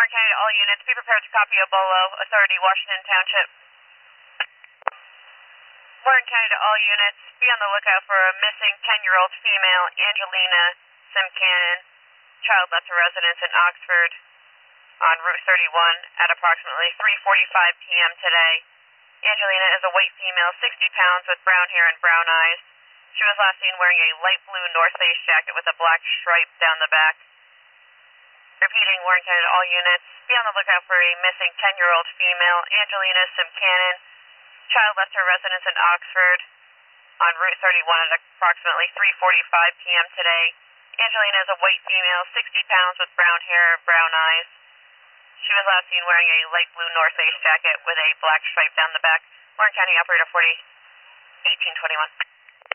Warren County to all units. Be prepared to copy Obolo, Authority, Washington Township. Warren County to all units. Be on the lookout for a missing 10-year-old female, Angelina Simcannon. Child left her residence in Oxford on Route 31 at approximately 3:45 p.m. today. Angelina is a white female, 60 pounds, with brown hair and brown eyes. She was last seen wearing a light blue North Face jacket with a black stripe down the back. Repeating, Warren County to all units. Be on the lookout for a missing 10-year-old female, Angelina Simcannon. Child left her residence in Oxford on Route 31 at approximately 3:45 p.m. today. Angelina is a white female, 60 pounds, with brown hair and brown eyes. She was last seen wearing a light blue North Face jacket with a black stripe down the back. Warren County Operator 40, 1821.